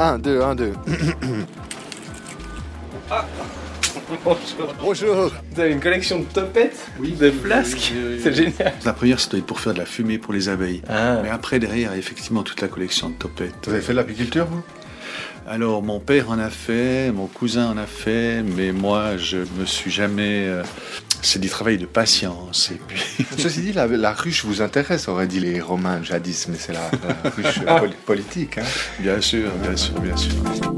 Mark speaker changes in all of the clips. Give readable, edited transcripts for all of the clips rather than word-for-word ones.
Speaker 1: 1, 2, 1, 2.
Speaker 2: Ah.
Speaker 1: Bonjour.
Speaker 2: Vous avez une collection de topettes, de flasques, c'est génial.
Speaker 3: La première, c'était pour faire de la fumée pour les abeilles. Mais après, derrière, il y a effectivement toute la collection de topettes.
Speaker 1: Vous avez fait de l'apiculture, vous ?
Speaker 3: Alors, mon père en a fait, mon cousin en a fait, mais moi, je me suis jamais... C'est du travail de patience. Et puis...
Speaker 1: Ceci dit, la ruche vous intéresse, auraient dit les Romains jadis, mais c'est la ruche politique. Hein.
Speaker 3: Bien sûr, bien sûr, bien sûr.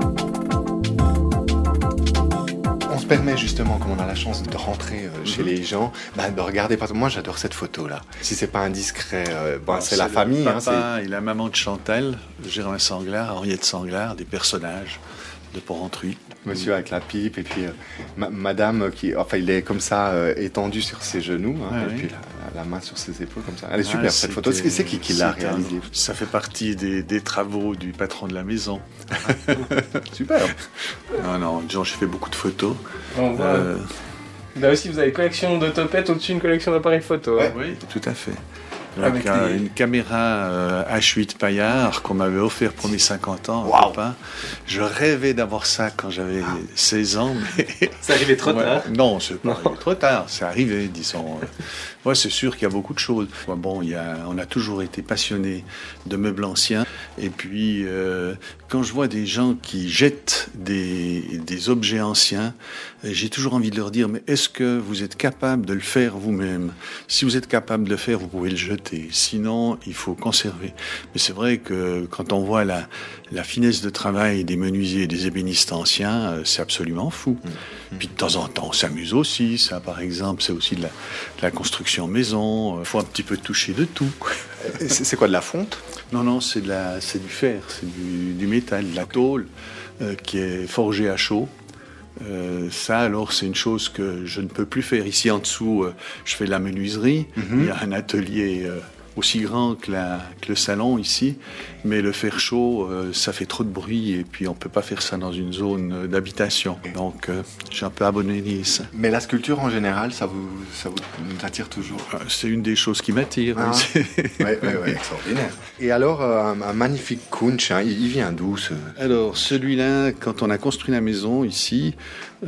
Speaker 1: On se permet justement, comme on a la chance de rentrer chez les gens, de regarder. Moi, j'adore cette photo-là. Si c'est pas indiscret, c'est la famille.
Speaker 3: Le papa et la maman de Chantal, Germain Sanglard, Henriette Sanglard, des personnages de Porrentruy.
Speaker 1: Monsieur avec la pipe et puis madame il est comme ça étendu sur ses genoux et puis la main sur ses épaules comme ça. Elle est super cette photo. C'est qui l'a réalisée ?
Speaker 3: Ça fait partie des travaux du patron de la maison.
Speaker 1: Super.
Speaker 3: Non, j'ai fait beaucoup de photos.
Speaker 2: Là aussi, vous avez une collection de topettes au-dessus d'une collection d'appareils photo.
Speaker 3: Hein. Oui, tout à fait. Avec une caméra H8 Paillard qu'on m'avait offert pour mes 50 ans.
Speaker 1: Wow.
Speaker 3: Papa. Je rêvais d'avoir ça quand j'avais 16 ans. Mais...
Speaker 2: C'est arrivé trop tard.
Speaker 3: Non, c'est pas arrivé trop tard. C'est arrivé, disons. C'est sûr qu'il y a beaucoup de choses. Bon, on a toujours été passionnés de meubles anciens. Et puis, quand je vois des gens qui jettent des objets anciens, j'ai toujours envie de leur dire, mais est-ce que vous êtes capable de le faire vous-même ? Si vous êtes capable de le faire, vous pouvez le jeter. Sinon, il faut conserver. Mais c'est vrai que quand on voit la finesse de travail des menuisiers et des ébénistes anciens, c'est absolument fou. Puis de temps en temps, on s'amuse aussi. Ça, par exemple, c'est aussi de la construction maison. Il faut un petit peu toucher de tout.
Speaker 1: C'est quoi, de la fonte ?
Speaker 3: Non, c'est du fer, c'est du métal, de la tôle qui est forgée à chaud. Ça, alors, c'est une chose que je ne peux plus faire. Ici, en dessous, je fais de la menuiserie. Il y a un atelier aussi grand que le salon ici, mais le fer chaud, ça fait trop de bruit et puis on peut pas faire ça dans une zone d'habitation. Donc, j'ai un peu abandonné ça.
Speaker 1: Mais la sculpture, en général, ça vous attire toujours ?
Speaker 3: C'est une des choses qui m'attire.
Speaker 1: Ah. Oui, extraordinaire. Et alors, un magnifique Kunsch, il vient d'où
Speaker 3: Alors, celui-là, quand on a construit la maison ici,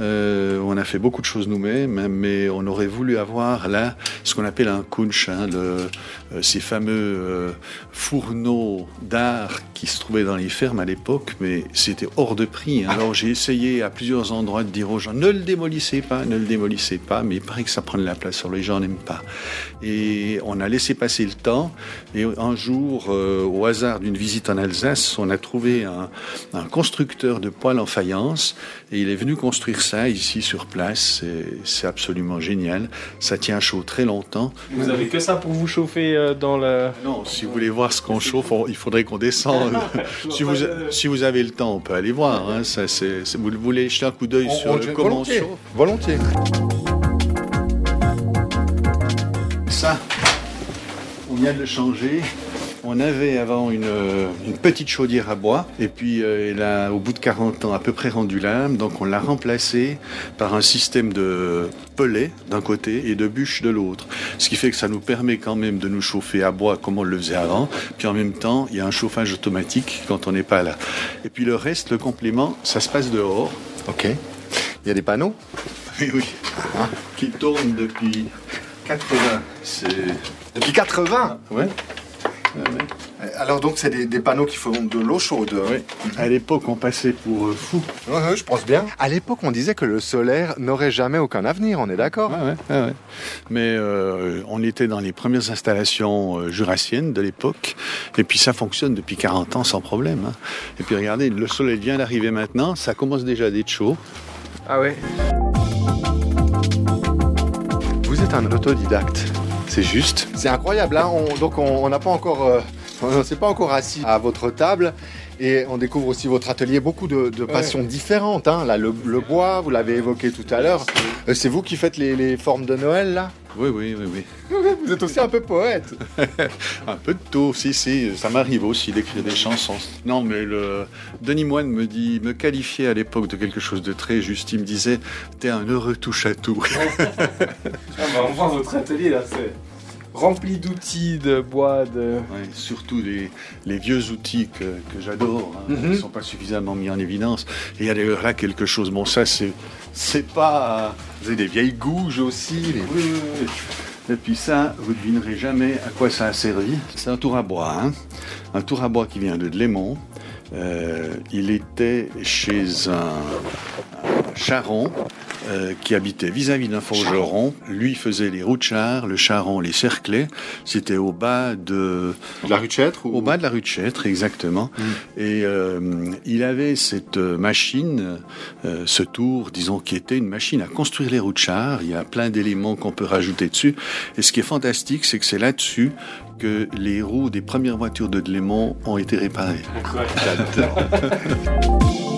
Speaker 3: on a fait beaucoup de choses nous-mêmes, mais on aurait voulu avoir là ce qu'on appelle un Kunsch, ces fameux fourneaux d'art qui se trouvaient dans les fermes à l'époque, mais c'était hors de prix. Alors j'ai essayé à plusieurs endroits de dire aux gens, ne le démolissez pas, mais il paraît que ça prend de la place, alors les gens n'aiment pas. Et on a laissé passer le temps, et un jour, au hasard d'une visite en Alsace, on a trouvé un constructeur de poêles en faïence, et il est venu construire ça ici sur place. C'est absolument génial. Ça tient chaud très longtemps.
Speaker 2: Vous avez que ça pour vous chauffer dans le...
Speaker 3: Non, si vous voulez voir ce qu'on chauffe, il faudrait qu'on descende. Si vous avez le temps, on peut aller voir. Vous voulez jeter un coup d'œil sur comment on chauffe ?
Speaker 1: Volontiers.
Speaker 3: Ça, on vient de le changer. On avait avant une petite chaudière à bois, et puis elle a, au bout de 40 ans, à peu près rendu l'âme, donc on l'a remplacée par un système de pellets d'un côté et de bûches de l'autre. Ce qui fait que ça nous permet quand même de nous chauffer à bois comme on le faisait avant, puis en même temps, il y a un chauffage automatique quand on n'est pas là. Et puis le reste, le complément, ça se passe dehors.
Speaker 1: Ok. Il y a des panneaux ?
Speaker 3: Oui. Qui tournent depuis 80.
Speaker 1: Depuis 80 ?
Speaker 3: Ouais.
Speaker 1: Alors donc c'est des panneaux qui font de l'eau chaude.
Speaker 3: Oui. À l'époque on passait pour fous.
Speaker 1: Ouais, je pense bien. À l'époque on disait que le solaire n'aurait jamais aucun avenir, on est d'accord ?
Speaker 3: Ouais. Mais on était dans les premières installations jurassiennes de l'époque, et puis ça fonctionne depuis 40 ans sans problème. Et puis regardez, le soleil vient d'arriver maintenant, ça commence déjà d'être chaud.
Speaker 2: Ah ouais.
Speaker 1: Vous êtes un autodidacte. C'est juste. C'est incroyable, hein. On n'a pas encore, on s'est pas encore assis à votre table et on découvre aussi votre atelier, beaucoup de passions différentes. Hein. Là, le bois, vous l'avez évoqué tout à l'heure. C'est vous qui faites les formes de Noël, là ?
Speaker 3: Oui.
Speaker 1: Vous êtes aussi un peu poète.
Speaker 3: Un peu de tout, si, ça m'arrive aussi d'écrire des chansons. Non, mais Denis Moine me qualifiait à l'époque de quelque chose de très juste. Il me disait, t'es un heureux touche-à-tout.
Speaker 2: On voit votre atelier là, rempli d'outils, de bois, de...
Speaker 3: Ouais, surtout les vieux outils que j'adore, hein, qui ne sont pas suffisamment mis en évidence. Et il y a d'ailleurs là quelque chose, bon ça c'est pas... Vous avez des vieilles gouges aussi. Oui. Et puis ça, vous ne devinerez jamais à quoi ça a servi. C'est un tour à bois, hein. Un tour à bois qui vient de Lémont. Il était chez un charron qui habitait vis-à-vis d'un forgeron. Lui faisait les roues de char, le charron les cerclait. C'était au bas de
Speaker 1: la rue de Chêtre
Speaker 3: Au bas de la rue de Chêtre, exactement. Et il avait cette machine, ce tour, disons, qui était une machine à construire les roues de char. Il y a plein d'éléments qu'on peut rajouter dessus. Et ce qui est fantastique, c'est que c'est là-dessus que les roues des premières voitures de Delémont ont été réparées.
Speaker 2: J'adore.